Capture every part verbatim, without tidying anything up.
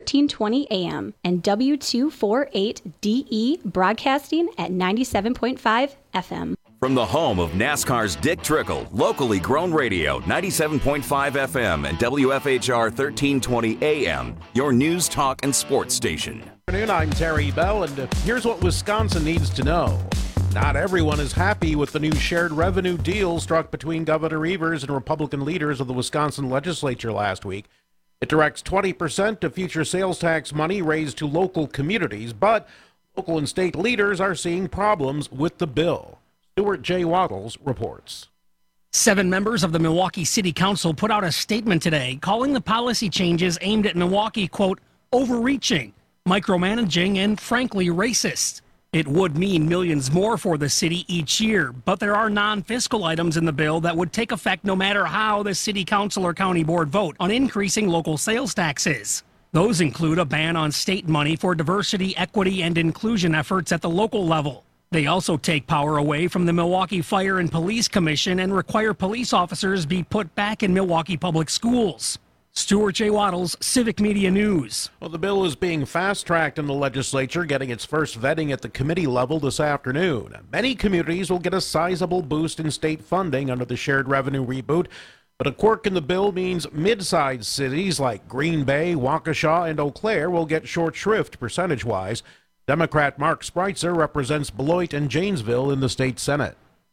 thirteen twenty A M, and W two forty-eight D E broadcasting at ninety-seven point five F M. From the home of NASCAR's Dick Trickle, locally grown radio, ninety-seven point five F M and W F H R thirteen twenty A M, your news, talk, and sports station. Good afternoon, I'm Terry Bell, and here's what Wisconsin needs to know. Not everyone is happy with the new shared revenue deal struck between Governor Evers and Republican leaders of the Wisconsin legislature last week. It directs twenty percent of future sales tax money raised to local communities, but local and state leaders are seeing problems with the bill. Stuart J. Waddles reports. Seven members of the Milwaukee City Council put out a statement today calling the policy changes aimed at Milwaukee, quote, overreaching, micromanaging, and frankly racist. It would mean millions more for the city each year, but there are non-fiscal items in the bill that would take effect no matter how the city council or county board vote on increasing local sales taxes. Those include a ban on state money for diversity, equity, and inclusion efforts at the local level. They also take power away from the Milwaukee Fire and Police Commission and require police officers be put back in Milwaukee public schools. Stuart J. Waddles, Civic Media News. Well, the bill is being fast-tracked in the legislature, getting its first vetting at the committee level this afternoon. Many communities will get a sizable boost in state funding under the shared revenue reboot, but a quirk in the bill means mid-sized cities like Green Bay, Waukesha, and Eau Claire will get short shrift percentage-wise. Democrat Mark Spreitzer represents Beloit and Janesville in the state Senate.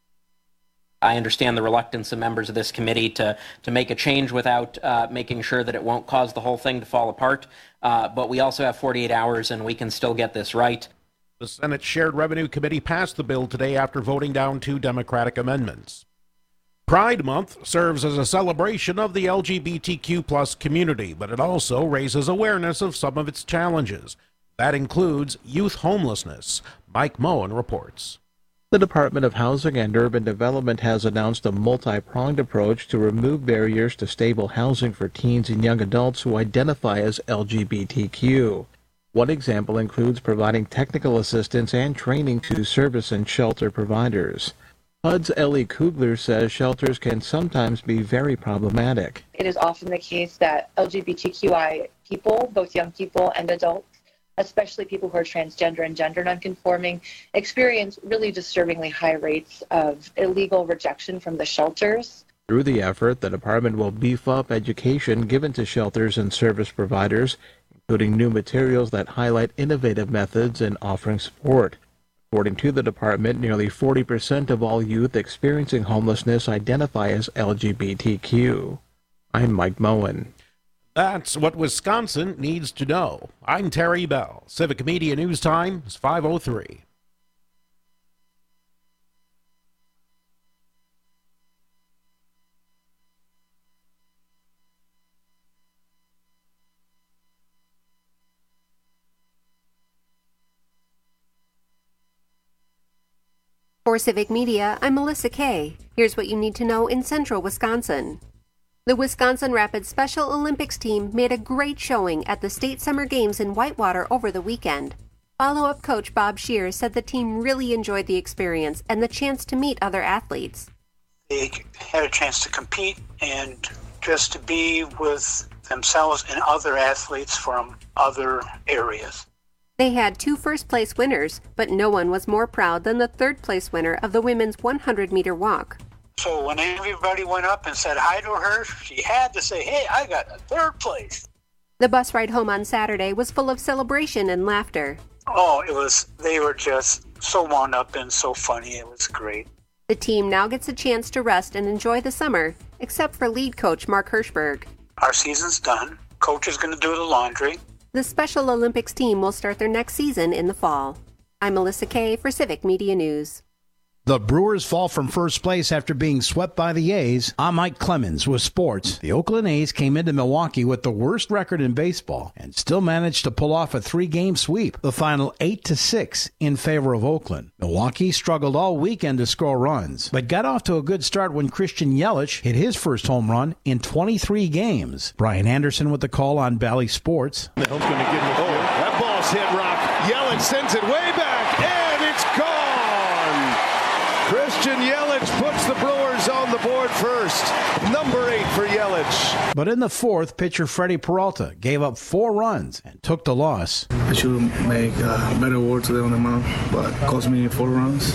I understand the reluctance of members of this committee to, to make a change without uh, making sure that it won't cause the whole thing to fall apart. Uh, but we also have forty-eight hours and we can still get this right. The Senate Shared Revenue Committee passed the bill today after voting down two Democratic amendments. Pride Month serves as a celebration of the L G B T Q plus community, but it also raises awareness of some of its challenges. That includes youth homelessness. Mike Moen reports. The Department of Housing and Urban Development has announced a multi-pronged approach to remove barriers to stable housing for teens and young adults who identify as L G B T Q. One example includes providing technical assistance and training to service and shelter providers. H U D's Ellie Kugler says shelters can sometimes be very problematic. It is often the case that L G B T Q I people, both young people and adults, especially people who are transgender and gender nonconforming, experience really disturbingly high rates of illegal rejection from the shelters. Through the effort, the department will beef up education given to shelters and service providers, including new materials that highlight innovative methods in offering support. According to the department, nearly forty percent of all youth experiencing homelessness identify as L G B T Q. I'm Mike Moen. That's what Wisconsin needs to know. I'm Terry Bell. Civic Media News Time is five oh three. For Civic Media, I'm Melissa Kay. Here's what you need to know in central Wisconsin. The Wisconsin Rapids Special Olympics team made a great showing at the State Summer Games in Whitewater over the weekend. Follow-up coach Bob Shear said the team really enjoyed the experience and the chance to meet other athletes. They had a chance to compete and just to be with themselves and other athletes from other areas. They had two first-place winners, but no one was more proud than the third-place winner of the women's one hundred meter walk. So when everybody went up and said hi to her, she had to say, hey, I got a third place. The bus ride home on Saturday was full of celebration and laughter. Oh, it was, they were just so wound up and so funny. It was great. The team now gets a chance to rest and enjoy the summer, except for lead coach Mark Hirschberg. Our season's done. Coach is going to do the laundry. The Special Olympics team will start their next season in the fall. I'm Melissa Kay for Civic Media News. The Brewers fall from first place after being swept by the A's. I'm Mike Clemens with sports. The Oakland A's came into Milwaukee with the worst record in baseball and still managed to pull off a three-game sweep. The final eight to six in favor of Oakland. Milwaukee struggled all weekend to score runs, but got off to a good start when Christian Yelich hit his first home run in twenty-three games. Brian Anderson with the call on Bally Sports. The hell's going to get him. Oh, that ball's hit, Rock. Yelich sends it way back, and it's gone. Christian Yelich puts the Brewers on the board first. Number eight for Yelich. But in the fourth, pitcher Freddie Peralta gave up four runs and took the loss. I should make uh, better work today on the mound, but it cost me four runs.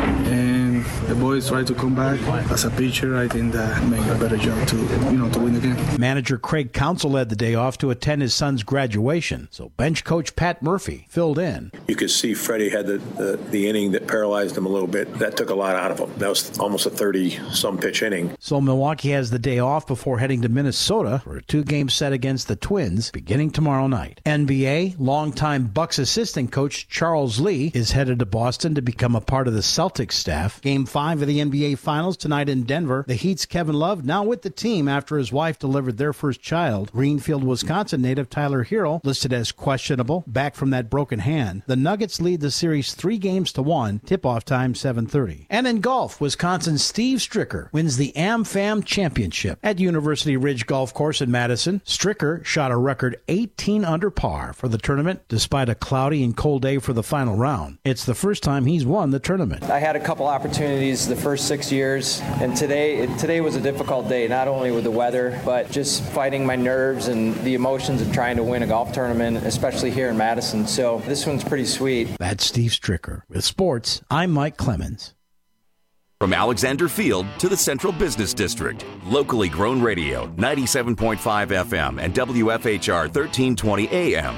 And the boys tried to come back. As a pitcher, I think that make a better job to, you know, to win the game. Manager Craig Counsell led the day off to attend his son's graduation, so bench coach Pat Murphy filled in. You could see Freddie had the, the, the inning that paralyzed him a little bit. That took a lot out of him. That was almost a thirty-some pitch inning. So Milwaukee has the day off before heading to Minnesota for a two-game set against the Twins beginning tomorrow night. N B A longtime Bucks assistant coach Charles Lee is headed to Boston to become a part of the Celtics staff. Game five of the N B A Finals tonight in Denver. The Heat's Kevin Love now with the team after his wife delivered their first child. Greenfield, Wisconsin native Tyler Hero listed as questionable, back from that broken hand. The Nuggets lead the series three games to one. Tip-off time seven thirty. And in golf, Wisconsin's Steve Stricker wins the AmFam Championship at University Ridge Golf Course in Madison. Stricker shot a record eighteen under par for the tournament despite a cloudy and cold day for the final round. It's the first time he's won the tournament. I had a couple opportunities the first six years, and today today was a difficult day, not only with the weather, but just fighting my nerves and the emotions of trying to win a golf tournament, especially here in Madison. So this one's pretty sweet. That's Steve Stricker. With sports, I'm Mike Clemens. From Alexander Field to the Central Business District, locally grown radio, ninety-seven point five F M and W F H R thirteen twenty A M.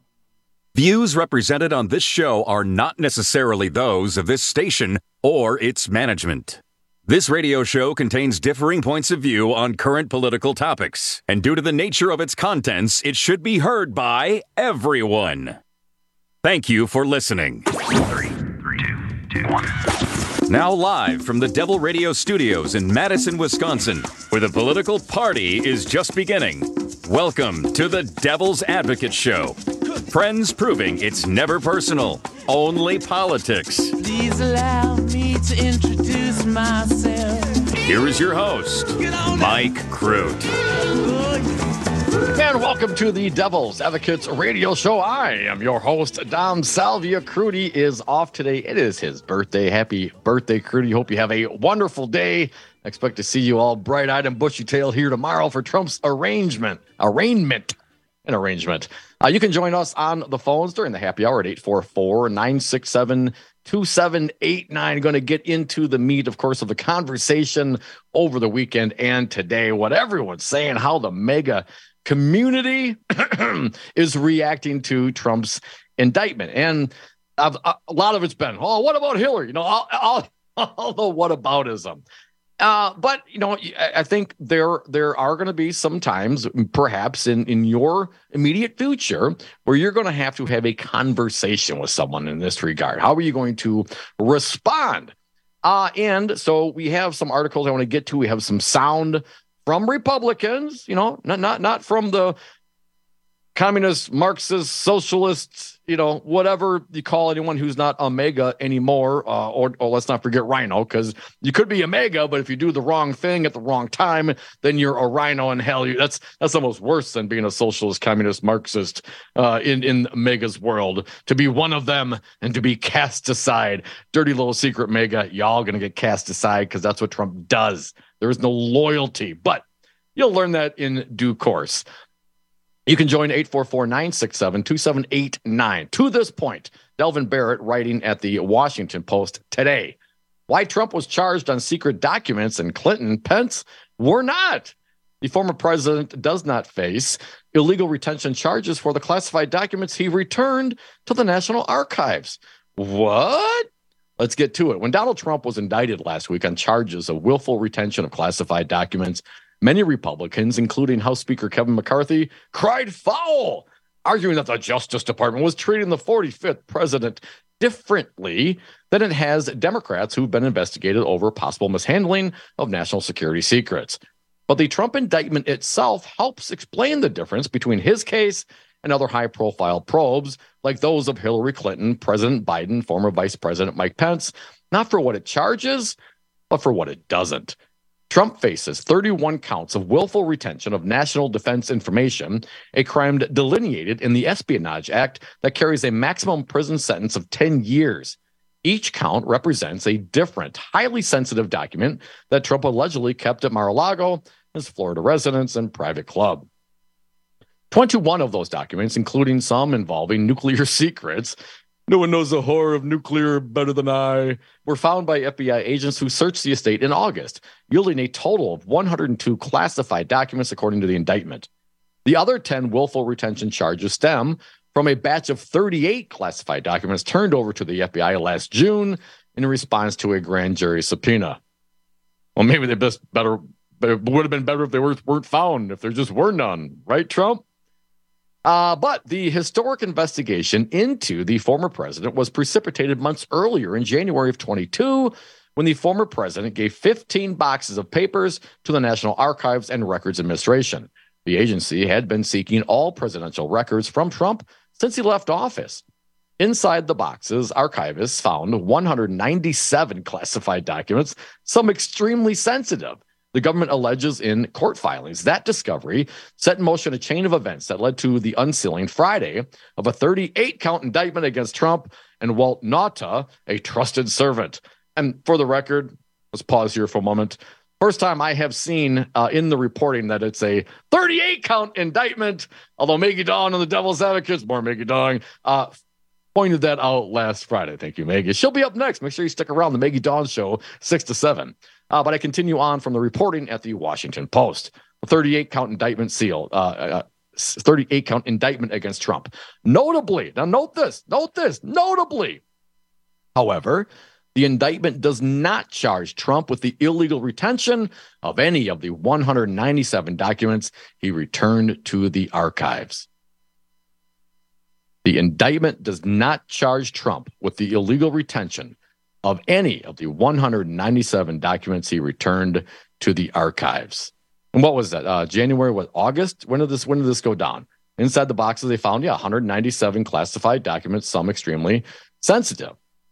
Views represented on this show are not necessarily those of this station or its management. This radio show contains differing points of view on current political topics, and due to the nature of its contents, it should be heard by everyone. Thank you for listening. Three, two, two, one. Now live from the Devil Radio Studios in Madison, Wisconsin, where the political party is just beginning. Welcome to the Devil's Advocate Show. Friends proving it's never personal, only politics. Please allow me to introduce myself. Here is your host, Mike Crute. And welcome to the Devil's Advocates Radio Show. I am your host, Dom Salvia. Crudy is off today. It is his birthday. Happy birthday, Crudy. Hope you have a wonderful day. I expect to see you all bright-eyed and bushy-tailed here tomorrow for Trump's arrangement. Arraignment. An arrangement. Uh, you can join us on the phones during the happy hour at eight four four, nine six seven, two seven eight nine. Going to get into the meat, of course, of the conversation over the weekend and today. What everyone's saying, how the mega community is reacting to Trump's indictment. And I've, a lot of it's been, oh, what about Hillary? You know, all, all, all the whataboutism. Uh, but, you know, I think there there are going to be some times, perhaps in, in your immediate future, where you're going to have to have a conversation with someone in this regard. How are you going to respond? Uh, and so we have some articles I want to get to. We have some sound from Republicans, you know, not not not from the communist, Marxist, socialists, you know, whatever you call anyone who's not a MAGA anymore, uh, or, or let's not forget Rhino, because you could be a MAGA, but if you do the wrong thing at the wrong time, then you're a Rhino, and hell, you, that's that's almost worse than being a socialist, communist, Marxist uh, in, in MAGA's world. To be one of them and to be cast aside. Dirty little secret MAGA, y'all going to get cast aside because that's what Trump does. There is no loyalty, but you'll learn that in due course. You can join eight four four, nine six seven, two seven eight nine. To this point, Delvin Barrett writing at the Washington Post today, why Trump was charged on secret documents and Clinton, Pence were not. The former president does not face illegal retention charges for the classified documents he returned to the National Archives. What? Let's get to it. When Donald Trump was indicted last week on charges of willful retention of classified documents, many Republicans, including House Speaker Kevin McCarthy, cried foul, arguing that the Justice Department was treating the forty-fifth president differently than it has Democrats who've been investigated over possible mishandling of national security secrets. But the Trump indictment itself helps explain the difference between his case and other high-profile probes like those of Hillary Clinton, President Biden, former Vice President Mike Pence, not for what it charges, but for what it doesn't. Trump faces thirty-one counts of willful retention of national defense information, a crime delineated in the Espionage Act that carries a maximum prison sentence of ten years. Each count represents a different, highly sensitive document that Trump allegedly kept at Mar-a-Lago, his Florida residence and private club. twenty-one of those documents, including some involving nuclear secrets, no one knows the horror of nuclear better than I, were found by F B I agents who searched the estate in August, yielding a total of one hundred two classified documents according to the indictment. The other ten willful retention charges stem from a batch of thirty-eight classified documents turned over to the F B I last June in response to a grand jury subpoena. Well, maybe they best better, but it would have been better if they were, weren't found, if there just were none, right, Trump? Uh, but the historic investigation into the former president was precipitated months earlier in January of twenty-two, when the former president gave fifteen boxes of papers to the National Archives and Records Administration. The agency had been seeking all presidential records from Trump since he left office. Inside the boxes, archivists found one hundred ninety-seven classified documents, some extremely sensitive. The government alleges in court filings that discovery set in motion a chain of events that led to the unsealing Friday of a thirty-eight count indictment against Trump and Walt Nauta, a trusted servant. And for the record, let's pause here for a moment. First time I have seen uh, in the reporting that it's a thirty-eight count indictment, although Maggie Dawn and the Devil's Advocates, more Maggie Dawn, uh, pointed that out last Friday. Thank you, Maggie. She'll be up next. Make sure you stick around the Maggie Dawn Show, six to seven. Uh, but I continue on from the reporting at the Washington Post. The thirty-eight count indictment seal, uh, uh, thirty-eight count indictment against Trump. Notably, now note this, note this, notably, however, the indictment does not charge Trump with the illegal retention of any of the one hundred ninety-seven documents he returned to the archives. The indictment does not charge Trump with the illegal retention of any of the one hundred ninety-seven documents he returned to the archives. And what was that? Uh, January, what, August? When did this, when did this go down? Inside the boxes, they found, yeah, one hundred ninety-seven classified documents, some extremely sensitive.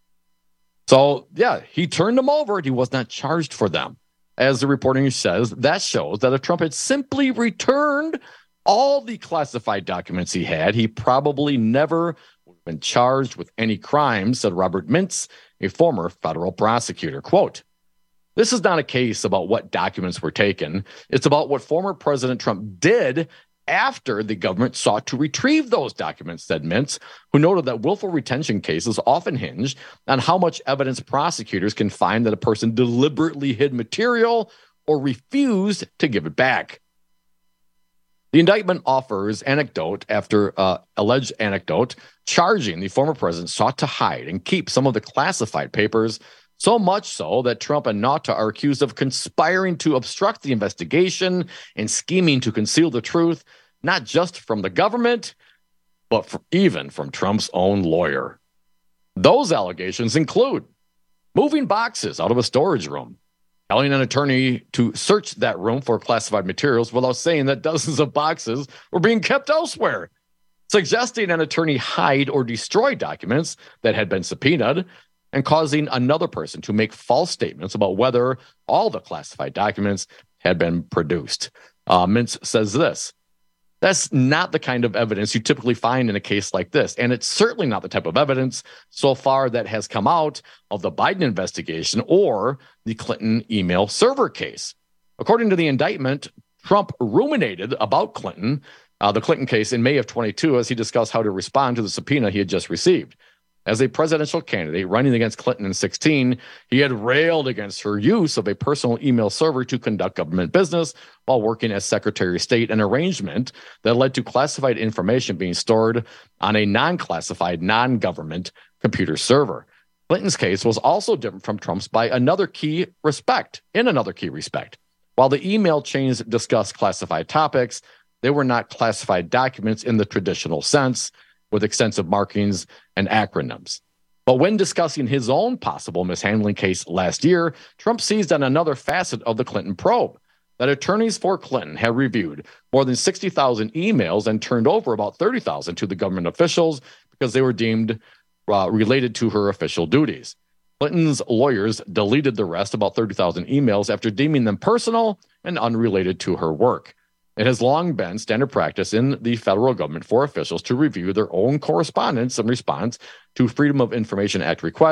So, yeah, he turned them over. He was not charged for them. As the reporting says, that shows that if Trump had simply returned all the classified documents he had, he probably never would have been charged with any crimes, said Robert Mintz, a former federal prosecutor. Quote, "This is not a case about what documents were taken. It's about what former President Trump did after the government sought to retrieve those documents," said Mintz, who noted that willful retention cases often hinge on how much evidence prosecutors can find that a person deliberately hid material or refused to give it back. The indictment offers anecdote after uh, alleged anecdote charging the former president sought to hide and keep some of the classified papers, so much so that Trump and Nauta are accused of conspiring to obstruct the investigation and scheming to conceal the truth, not just from the government, but for, even from Trump's own lawyer. Those allegations include moving boxes out of a storage room, telling an attorney to search that room for classified materials without saying that dozens of boxes were being kept elsewhere, suggesting an attorney hide or destroy documents that had been subpoenaed, and causing another person to make false statements about whether all the classified documents had been produced. Uh, Mintz says this: "That's not the kind of evidence you typically find in a case like this, and it's certainly not the type of evidence so far that has come out of the Biden investigation or the Clinton email server case." According to the indictment, Trump ruminated about Clinton, uh, the Clinton case, in May of twenty-two as he discussed how to respond to the subpoena he had just received. As a presidential candidate running against Clinton in sixteen, he had railed against her use of a personal email server to conduct government business while working as Secretary of State, an arrangement that led to classified information being stored on a non-classified, non-government computer server. Clinton's case was also different from Trump's by another key respect, in another key respect. While the email chains discussed classified topics, they were not classified documents in the traditional sense, with extensive markings and acronyms. But when discussing his own possible mishandling case last year, Trump seized on another facet of the Clinton probe, that attorneys for Clinton had reviewed more than sixty thousand emails and turned over about thirty thousand to the government officials because they were deemed uh, related to her official duties. Clinton's lawyers deleted the rest, about thirty thousand emails, after deeming them personal and unrelated to her work. It has long been standard practice in the federal government for officials to review their own correspondence in response to Freedom of Information Act requests,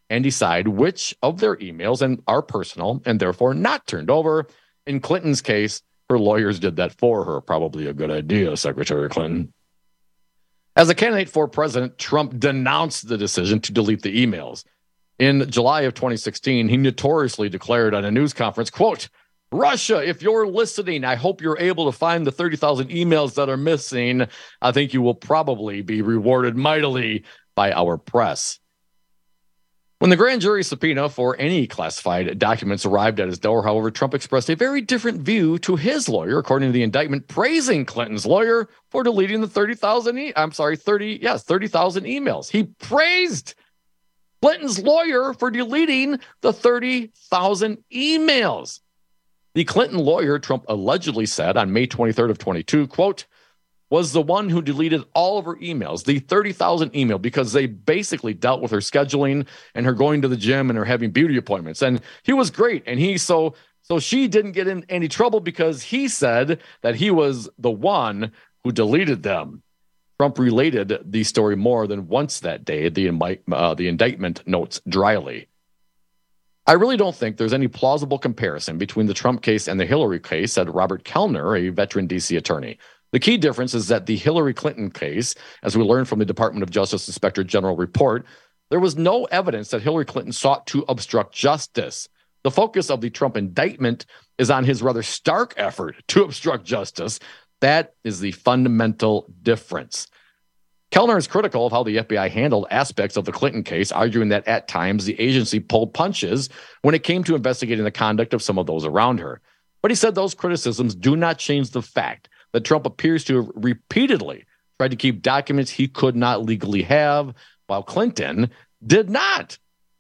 and decide which of their emails and are personal and therefore not turned over. In Clinton's case, her lawyers did that for her. Probably a good idea, Secretary Clinton. As a candidate for president, Trump denounced the decision to delete the emails. In July of twenty sixteen, he notoriously declared on a news conference, quote, Russia, if you're listening, I hope you're able to find the thirty thousand emails that are missing. I think you will probably be rewarded mightily by our press. When the grand jury subpoena for any classified documents arrived at his door, however, Trump expressed a very different view to his lawyer, according to the indictment, praising Clinton's lawyer for deleting the thirty thousand, e- I'm sorry, thirty, yes, thirty thousand emails. He praised Clinton's lawyer for deleting the thirty thousand emails. The Clinton lawyer, Trump allegedly said on May twenty-third of twenty-two, quote, was the one who deleted all of her emails, the thirty thousand email, because they basically dealt with her scheduling and her going to the gym and her having beauty appointments. And he was great. And he, so, so she didn't get in any trouble because he said that he was the one who deleted them. Trump related the story more than once that day, the, uh, the indictment notes dryly. I really don't think there's any plausible comparison between the Trump case and the Hillary case, said Robert Kellner, a veteran D C attorney. The key difference is that the Hillary Clinton case, as we learned from the Department of Justice Inspector General report, there was no evidence that Hillary Clinton sought to obstruct justice. The focus of the Trump indictment is on his rather stark effort to obstruct justice. That is the fundamental difference. Kellner is critical of how the F B I handled aspects of the Clinton case, arguing that at times the agency pulled punches when it came to investigating the conduct of some of those around her. But he said those criticisms do not change the fact that Trump appears to have repeatedly tried to keep documents he could not legally have, while Clinton did not.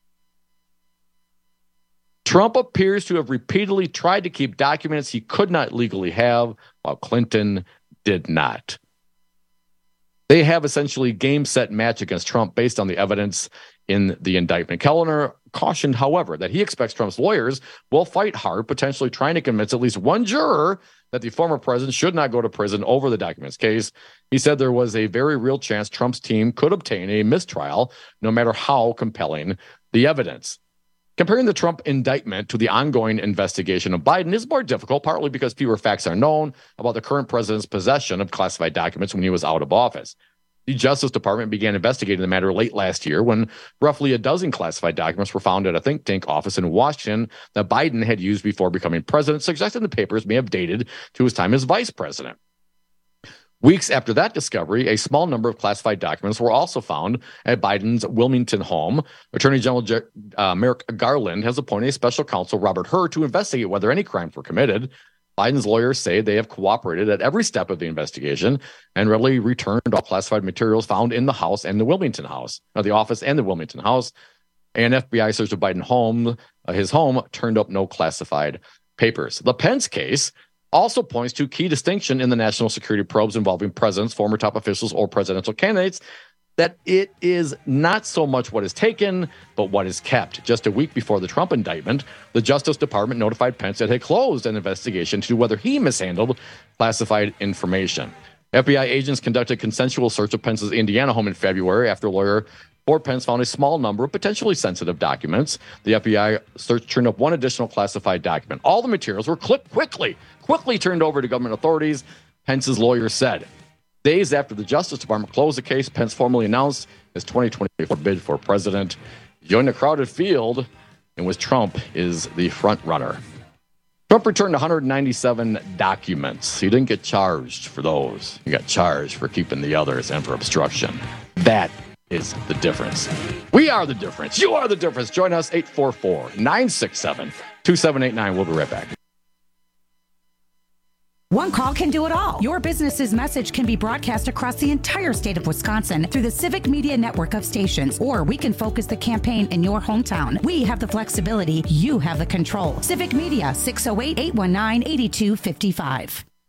Trump appears to have repeatedly tried to keep documents he could not legally have, while Clinton did not. They have essentially game, set, match against Trump based on the evidence in the indictment. Kellner cautioned, however, that he expects Trump's lawyers will fight hard, potentially trying to convince at least one juror that the former president should not go to prison over the documents case. He said there was a very real chance Trump's team could obtain a mistrial, no matter how compelling the evidence. Comparing the Trump indictment to the ongoing investigation of Biden is more difficult, partly because fewer facts are known about the current president's possession of classified documents when he was out of office. The Justice Department began investigating the matter late last year when roughly a dozen classified documents were found at a think tank office in Washington that Biden had used before becoming president, suggesting the papers may have dated to his time as vice president. Weeks after that discovery, a small number of classified documents were also found at Biden's Wilmington home. Attorney General uh, Merrick Garland has appointed a special counsel, Robert Hur, to investigate whether any crimes were committed. Biden's lawyers say they have cooperated at every step of the investigation and readily returned all classified materials found in the house and the Wilmington house, or the office and the Wilmington house. An F B I search of Biden's home, uh, his home, turned up no classified papers. The Pence case also points to key distinction in the national security probes involving presidents, former top officials, or presidential candidates, that it is not so much what is taken, but what is kept. Just a week before the Trump indictment, the Justice Department notified Pence it had closed an investigation to whether he mishandled classified information. F B I agents conducted a consensual search of Pence's Indiana home in February after lawyer for Pence found a small number of potentially sensitive documents. The F B I search turned up one additional classified document. All the materials were clipped quickly, quickly turned over to government authorities, Pence's lawyer said. Days after the Justice Department closed the case, Pence formally announced his twenty twenty-four bid for president. He joined a crowded field in which Trump is the front runner. Trump returned one hundred ninety-seven documents. He didn't get charged for those. He got charged for keeping the others and for obstruction. That is the difference. We are the difference. You are the difference. Join us, eight four four, nine six seven, two seven eight nine. We'll be right back. One call can do it all. Your business's message can be broadcast across the entire state of Wisconsin through the Civic Media network of stations, or we can focus the campaign in your hometown. We have the flexibility. You have the control. Civic Media, six oh eight, eight one nine, eight two five five.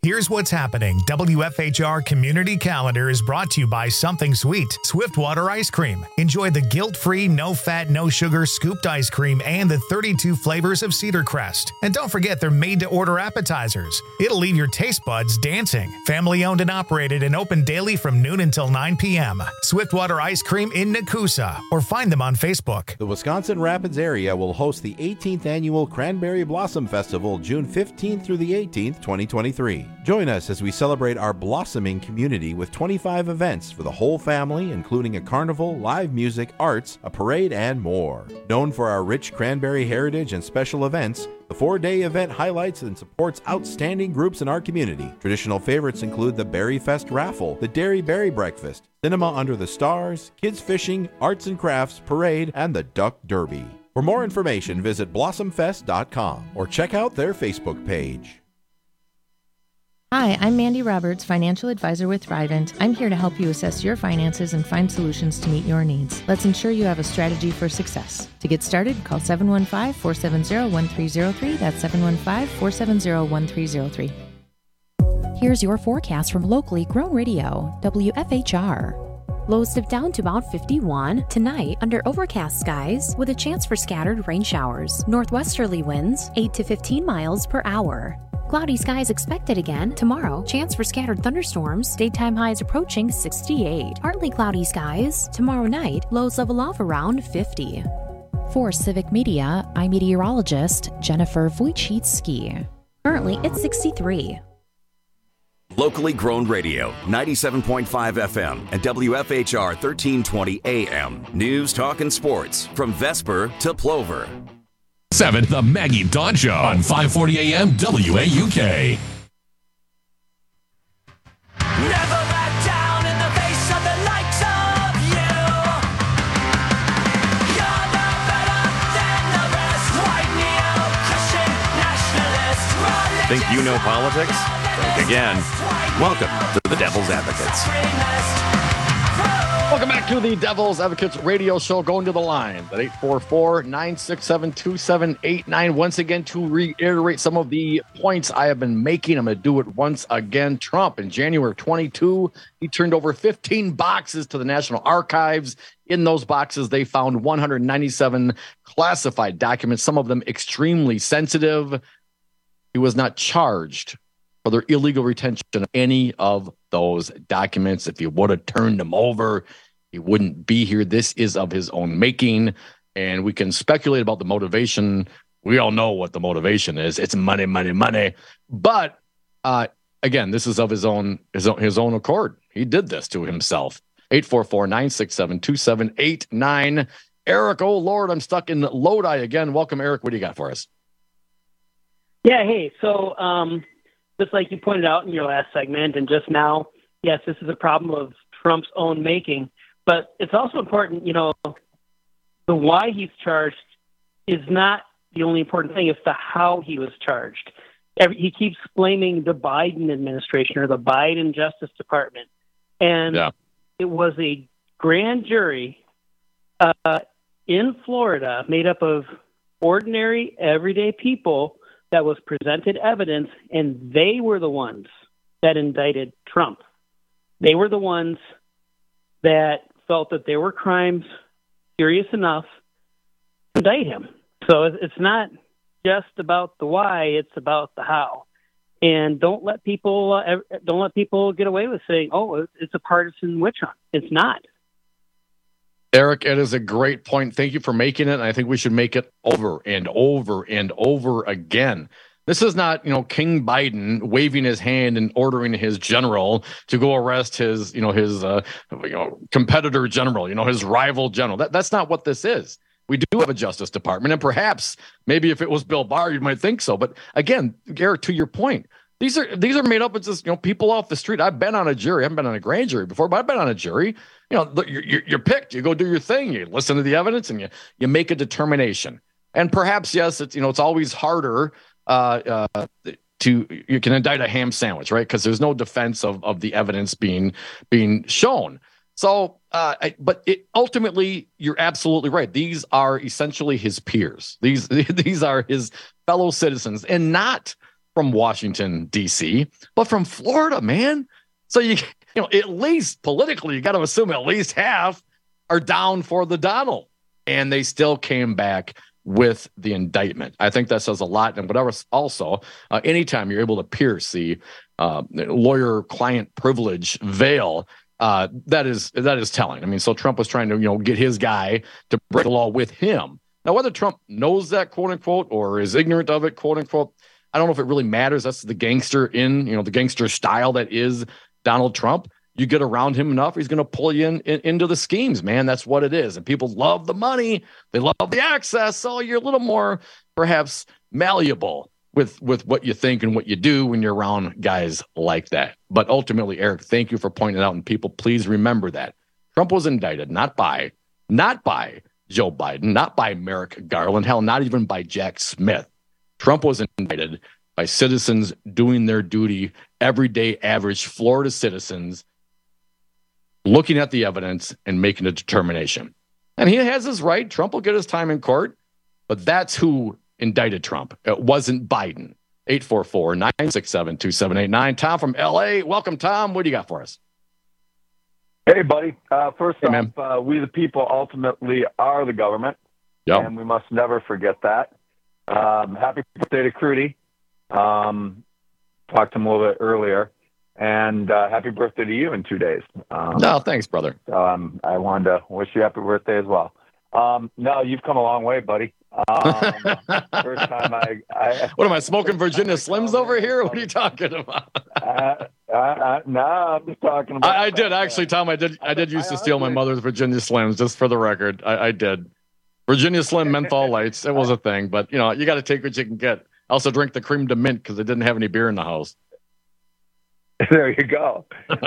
Here's what's happening. W F H R Community Calendar is brought to you by Something Sweet, Swiftwater Ice Cream. Enjoy the guilt-free, no-fat, no-sugar scooped ice cream and the thirty-two flavors of Cedar Crest. And don't forget they're made-to-order appetizers. It'll leave your taste buds dancing. Family-owned and operated and open daily from noon until nine p.m. Swiftwater Ice Cream in Nakusa, or find them on Facebook. The Wisconsin Rapids area will host the eighteenth Annual Cranberry Blossom Festival June fifteenth through the eighteenth, twenty twenty-three. Join us as we celebrate our blossoming community with twenty-five events for the whole family, including a carnival, live music, arts, a parade, and more. Known for our rich cranberry heritage and special events, the four-day event highlights and supports outstanding groups in our community. Traditional favorites include the Berry Fest Raffle, the Dairy Berry Breakfast, Cinema Under the Stars, Kids Fishing, Arts and Crafts Parade, and the Duck Derby. For more information, visit blossom fest dot com or check out their Facebook page. Hi, I'm Mandy Roberts, financial advisor with Thrivent. I'm here to help you assess your finances and find solutions to meet your needs. Let's ensure you have a strategy for success. To get started, call seven one five, four seven zero, one three zero three. That's seven one five, four seven zero, one three zero three. Here's your forecast from locally grown radio, W F H R. Lows dip down to about fifty-one. Tonight, under overcast skies with a chance for scattered rain showers. Northwesterly winds, eight to fifteen miles per hour. Cloudy skies expected again tomorrow. Chance for scattered thunderstorms. Daytime highs approaching sixty-eight. Partly cloudy skies. Tomorrow night, lows level off around fifty. For Civic Media, I'm meteorologist Jennifer Wojcicki. Currently, it's sixty-three. Locally grown radio, ninety-seven point five F M and W F H R thirteen twenty A M. News, talk, and sports from Vesper to Plover. seven, The Maggie Dawn Show on five forty A M W A U K. Never back down in the face of the likes of you. You're no better than the rest. White neo-Christian nationalist. Think you know politics? Think again. Welcome to the Devil's Advocates. Welcome back to the Devil's Advocates radio show. Going to the line at eight four four, nine six seven, two seven eight nine. Once again, to reiterate some of the points I have been making, I'm going to do it once again. Trump, in January of twenty-two, he turned over fifteen boxes to the National Archives. In those boxes, they found one hundred ninety-seven classified documents, some of them extremely sensitive. He was not charged for their illegal retention of any of those documents. If he would have turned them over, he wouldn't be here. This is of his own making, and we can speculate about the motivation. We all know what the motivation is. It's money, money, money. But uh, again, this is of his own, his own his own accord. He did this to himself. eight four four, nine six seven, two seven eight nine. Eric, oh Lord, I'm stuck in Lodi again. Welcome, Eric. What do you got for us? Yeah, hey, so um, just like you pointed out in your last segment and just now, yes, this is a problem of Trump's own making. But it's also important, you know, the why he's charged is not the only important thing. It's the how he was charged. Every, he keeps blaming the Biden administration or the Biden Justice Department. And yeah. It was a grand jury uh, in Florida made up of ordinary, everyday people that was presented evidence, and they were the ones that indicted Trump. They were the ones that felt that there were crimes serious enough to indict him. So it's not just about the why; it's about the how. And don't let people uh, don't let people get away with saying, "Oh, it's a partisan witch hunt." It's not. Eric, it is a great point. Thank you for making it. And I think we should make it over and over and over again. This is not, you know, King Biden waving his hand and ordering his general to go arrest his, you know, his uh, you know, competitor general, you know, his rival general. That, that's not what this is. We do have a Justice Department, and perhaps maybe if it was Bill Barr, you might think so. But again, Eric, to your point, these are these are made up of just, you know, people off the street. I've been on a jury. I haven't been on a grand jury before, but I've been on a jury. You know, you're, you're picked. You go do your thing. You listen to the evidence, and you you make a determination. And perhaps, yes, it's, you know, it's always harder uh, uh, to you can indict a ham sandwich, right? Because there's no defense of of the evidence being being shown. So, uh, I, but it, ultimately, you're absolutely right. These are essentially his peers. These these are his fellow citizens, and not from Washington, D C, but from Florida, man. So you, you know, at least politically, you got to assume at least half are down for the Donald, and they still came back with the indictment. I think that says a lot. And whatever, also, uh, anytime you're able to pierce the uh, lawyer-client privilege veil, uh, that is that is telling. I mean, so Trump was trying to, you know, get his guy to break the law with him. Now, whether Trump knows that, quote unquote, or is ignorant of it, quote unquote, I don't know if it really matters. That's the gangster in, you know, the gangster style that is Donald Trump. You get around him enough, he's going to pull you in, in into the schemes, man. That's what it is. And people love the money. They love the access. So you're a little more perhaps malleable with, with what you think and what you do when you're around guys like that. But ultimately, Eric, thank you for pointing it out. And people, please remember that Trump was indicted, not by, not by Joe Biden, not by Merrick Garland, hell, not even by Jack Smith. Trump was indicted by citizens doing their duty, everyday average Florida citizens, looking at the evidence and making a determination. And he has his right. Trump will get his time in court, but that's who indicted Trump. It wasn't Biden. eight four four, nine six seven, two seven eight nine. Tom from L A. Welcome, Tom. What do you got for us? Hey, buddy. Uh, first hey, off, uh, we the people ultimately are the government, yep. and we must never forget that. Um, happy birthday to Crudy. Um, talked to him a little bit earlier. And uh, happy birthday to you in two days. Um, no, thanks, brother. Um, I wanted to wish you happy birthday as well. Um, no, you've come a long way, buddy. Um, first time I, I... What am I, smoking Virginia Slims over here? What are you talking about? uh, uh, uh, no, I'm just talking about... I, I did, actually, Tom. I did I did used to steal my mother's Virginia Slims, just for the record. I, I did. Virginia Slim menthol lights. It was a thing. But, you know, you got to take what you can get. I also drink the cream de mint because they didn't have any beer in the house. There you go.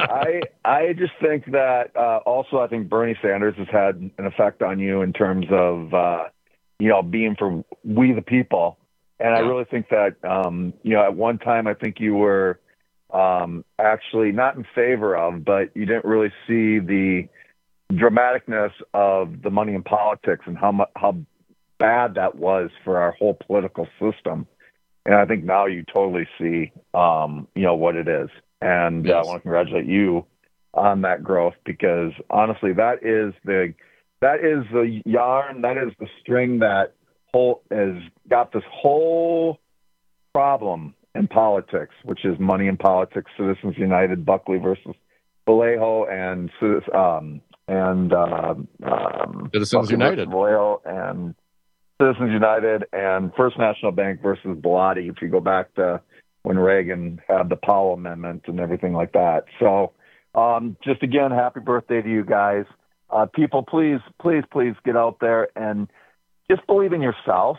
I I just think that uh, also I think Bernie Sanders has had an effect on you in terms of uh, you know being for we the people, and I really think that um, you know at one time I think you were um, actually not in favor of, but you didn't really see the dramaticness of the money in politics and how much how bad that was for our whole political system, and I think now you totally see um, you know what it is. And yes. uh, I want to congratulate you on that growth because honestly, that is the that is the yarn, that is the string that whole has got this whole problem in politics, which is money in politics. Citizens United, Buckley versus Vallejo, and um, and uh, um, Citizens Buckley United, Vallejo, and Citizens United, and First National Bank versus Bellotti. If you go back to when Reagan had the Powell Amendment and everything like that. So um, just again, happy birthday to you guys. Uh, people, please, please, please get out there and just believe in yourself.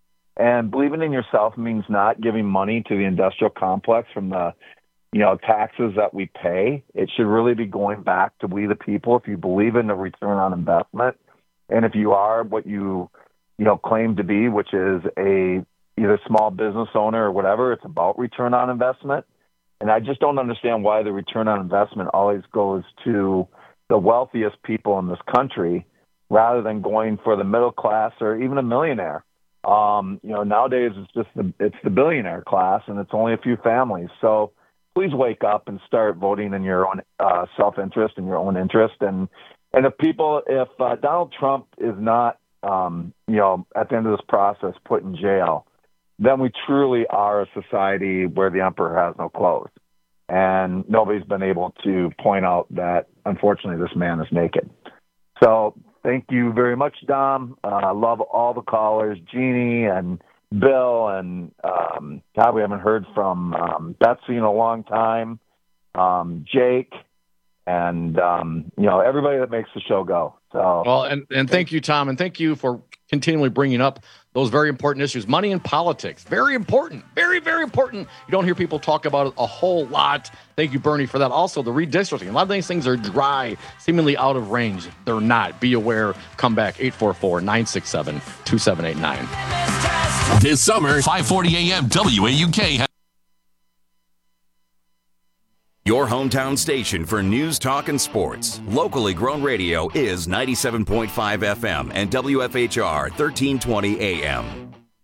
And believing in yourself means not giving money to the industrial complex from the, you know, taxes that we pay. It should really be going back to we the people. If you believe in the return on investment, and if you are what you, you know, claim to be, which is a either small business owner or whatever, it's about return on investment. And I just don't understand why the return on investment always goes to the wealthiest people in this country rather than going for the middle class or even a millionaire. Um, you know, nowadays it's just the, it's the billionaire class and it's only a few families. So please wake up and start voting in your own uh, self-interest and your own interest. And, and if people, if uh, Donald Trump is not, um, you know, at the end of this process put in jail, then we truly are a society where the emperor has no clothes. And nobody's been able to point out that, unfortunately, this man is naked. So thank you very much, Dom. Uh, I love all the callers, Jeannie and Bill. And, um, God, we haven't heard from um, Betsy in a long time, um, Jake, and, um, you know, everybody that makes the show go. So, well, and, and thank you, Tom. And thank you for continually bringing up those very important issues. Money in politics, very important, very, very important. You don't hear people talk about it a whole lot. Thank you, Bernie, for that. Also, the redistricting. A lot of these things are dry, seemingly out of range. They're not. Be aware. Come back, eight four four, nine six seven, two seven eight nine. This summer, five forty A M W A U K. Your hometown station for news, talk, and sports. Locally grown radio is ninety-seven point five F M and W F H R thirteen twenty A M.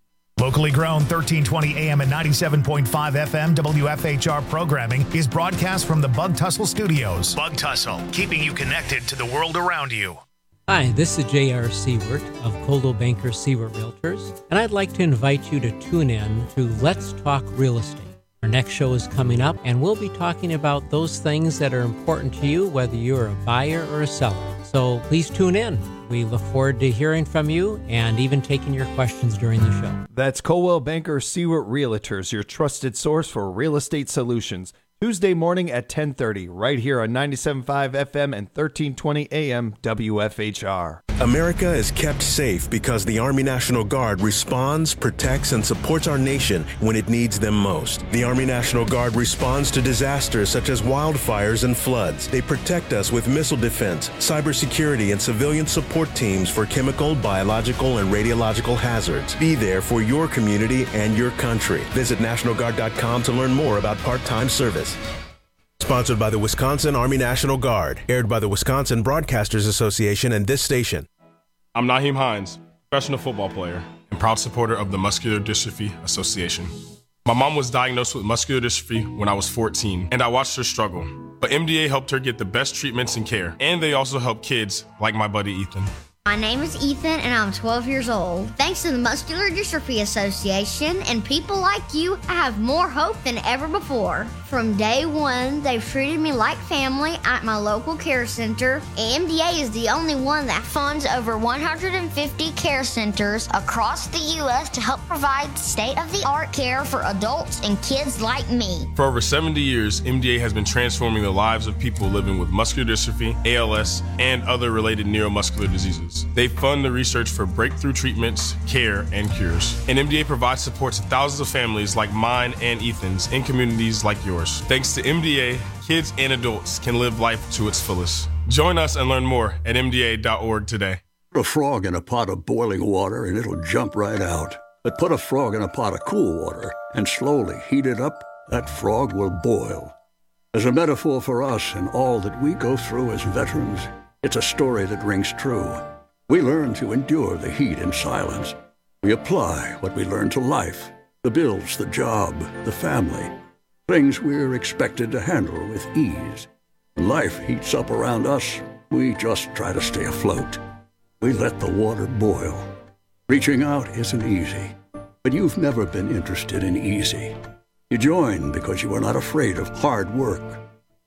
Locally grown thirteen twenty A M and ninety-seven point five F M W F H R programming is broadcast from the Bug Tussle Studios. Bug Tussle, keeping you connected to the world around you. Hi, this is J R. Seward of Coldwell Banker Seward Realtors, and I'd like to invite you to tune in to Let's Talk Real Estate. Our next show is coming up, and we'll be talking about those things that are important to you, whether you're a buyer or a seller. So please tune in. We look forward to hearing from you and even taking your questions during the show. That's Coldwell Banker Seward Realtors, your trusted source for real estate solutions. Tuesday morning at ten thirty, right here on ninety-seven point five F M and thirteen twenty A M W F H R. America is kept safe because the Army National Guard responds, protects, and supports our nation when it needs them most. The Army National Guard responds to disasters such as wildfires and floods. They protect us with missile defense, cybersecurity, and civilian support teams for chemical, biological, and radiological hazards. Be there for your community and your country. Visit National Guard dot com to learn more about part-time service. Sponsored by the Wisconsin Army National Guard. Aired by the Wisconsin Broadcasters Association and this station. I'm Naheem Hines, professional football player and proud supporter of the Muscular Dystrophy Association. My mom was diagnosed with muscular dystrophy when I was fourteen, and I watched her struggle. But M D A helped her get the best treatments and care, and they also help kids like my buddy Ethan. My name is Ethan, and I'm twelve years old. Thanks to the Muscular Dystrophy Association and people like you, I have more hope than ever before. From day one, they've treated me like family at my local care center. M D A is the only one that funds over one hundred fifty care centers across the U S to help provide state-of-the-art care for adults and kids like me. For over seventy years, M D A has been transforming the lives of people living with muscular dystrophy, A L S, and other related neuromuscular diseases. They fund the research for breakthrough treatments, care, and cures. And M D A provides support to thousands of families like mine and Ethan's in communities like yours. Thanks to M D A, kids and adults can live life to its fullest. Join us and learn more at M D A dot org today. Put a frog in a pot of boiling water and it'll jump right out. But put a frog in a pot of cool water and slowly heat it up, that frog will boil. As a metaphor for us and all that we go through as veterans, it's a story that rings true. We learn to endure the heat in silence. We apply what we learn to life, the bills, the job, the family, things we're expected to handle with ease. When life heats up around us, we just try to stay afloat. We let the water boil. Reaching out isn't easy, but you've never been interested in easy. You join because you are not afraid of hard work.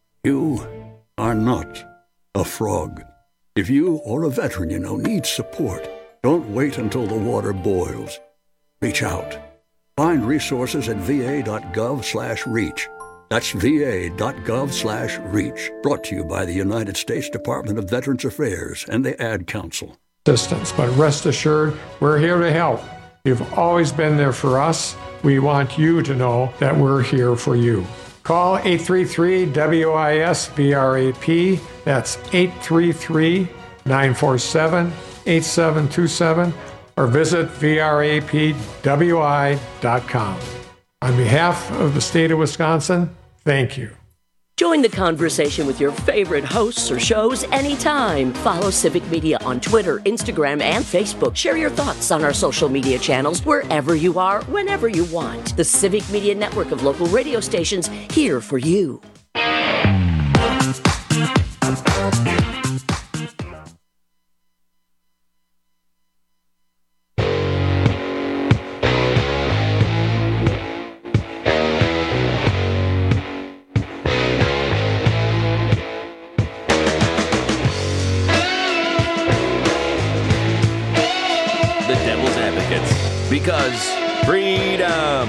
You are not a frog. If you or a veteran you know needs support, don't wait until the water boils. Reach out. Find resources at va.gov slash reach. That's va.gov slash reach. Brought to you by the United States Department of Veterans Affairs and the Ad Council. Distance, but rest assured, we're here to help. You've always been there for us. We want you to know that we're here for you. Call eight three three W I S B R A P. That's eight three three, nine four seven, eight seven two seven or visit V R A P W I dot com. On behalf of the state of Wisconsin, thank you. Join the conversation with your favorite hosts or shows anytime. Follow Civic Media on Twitter, Instagram, and Facebook. Share your thoughts on our social media channels wherever you are, whenever you want. The Civic Media Network of local radio stations here for you. Because freedom.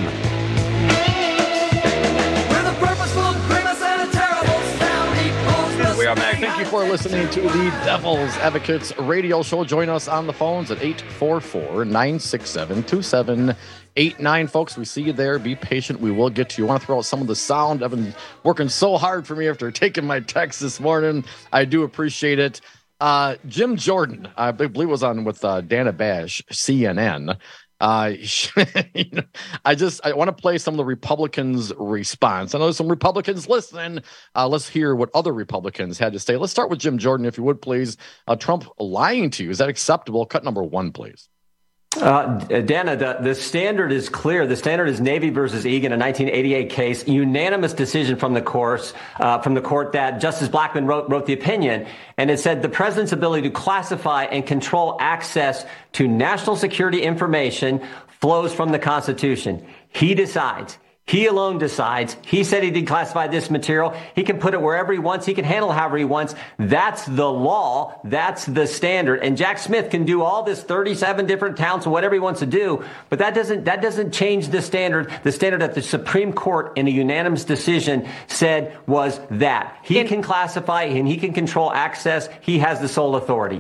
We are back. Thank you for listening to the Devil's Advocates radio show. Join us on the phones at eight four four, nine six seven, two seven eight nine. Folks, we see you there. Be patient. We will get to you. I want to throw out some of the sound. I've been working so hard for me after taking my text this morning. I do appreciate it. Uh, Jim Jordan, I believe, was on with uh, Dana Bash, C N N. Uh, you know, I just I want to play some of the Republicans' response. I know there's some Republicans listening. Uh, let's hear what other Republicans had to say. Let's start with Jim Jordan, if you would, please. Uh, Trump lying to you, is that acceptable? Cut number one, please. Uh, Dana, the, the standard is clear. The standard is Navy versus Egan, a nineteen eighty-eight case, unanimous decision from the course, uh, from the court that Justice Blackmun wrote, wrote the opinion. And it said the president's ability to classify and control access to national security information flows from the Constitution. He decides. He alone decides. He said he declassified this material. He can put it wherever he wants. He can handle it however he wants. That's the law. That's the standard. And Jack Smith can do all this thirty-seven different counts or whatever he wants to do, but that doesn't that doesn't change the standard. The standard that the Supreme Court in a unanimous decision said was that he can classify and he can control access. He has the sole authority.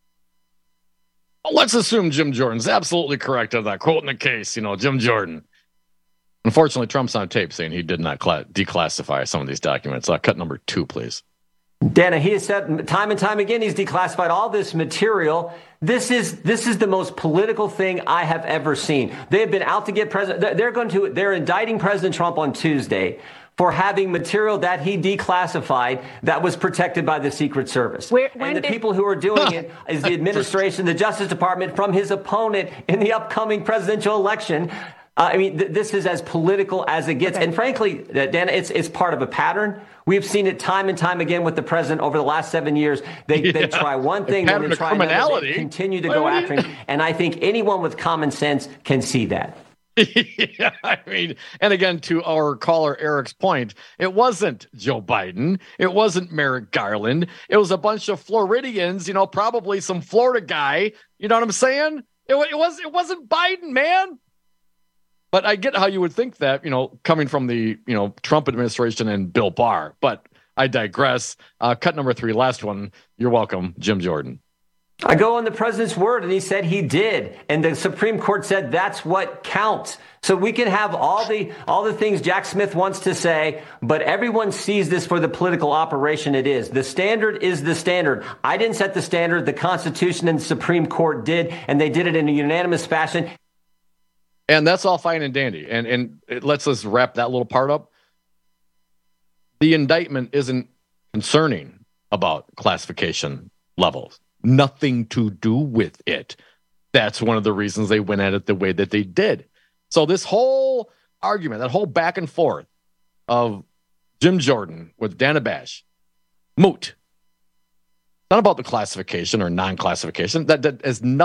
Let's assume Jim Jordan's absolutely correct on that quote in the case. You know, Jim Jordan. Unfortunately, Trump's on tape saying he did not cla- declassify some of these documents. Uh, cut number two, please. Dana, he has said time and time again he's declassified all this material. This is this is the most political thing I have ever seen. They have been out to get president. They're going to they're indicting President Trump on Tuesday for having material that he declassified that was protected by the Secret Service. Where, and the did... people who are doing it is the administration, the Justice Department, from his opponent in the upcoming presidential election. Uh, I mean, th- this is as political as it gets. Okay. And frankly, uh, Dana, it's it's part of a pattern. We've seen it time and time again with the president over the last seven years. They yeah. they try one thing, then they try another. They continue to Why go after you... him. And I think anyone with common sense can see that. Yeah, I mean, and again, to our caller Eric's point, it wasn't Joe Biden. It wasn't Merrick Garland. It was a bunch of Floridians, you know, probably some Florida guy. You know what I'm saying? It, it, was, it wasn't Biden, man. But I get how you would think that, you know, coming from the, you know, Trump administration and Bill Barr. But I digress. Uh, cut number three, last one. You're welcome, Jim Jordan. I go on the president's word, and he said he did. And the Supreme Court said that's what counts. So we can have all the all the things Jack Smith wants to say, but everyone sees this for the political operation it is. The standard is the standard. I didn't set the standard. The Constitution and the Supreme Court did, and they did it in a unanimous fashion. And that's all fine and dandy. And and it lets us wrap that little part up. The indictment isn't concerning about classification levels. Nothing to do with it. That's one of the reasons they went at it the way that they did. So this whole argument, that whole back and forth of Jim Jordan with Dana Bash, moot. Not about the classification or non-classification. That, that is nothing.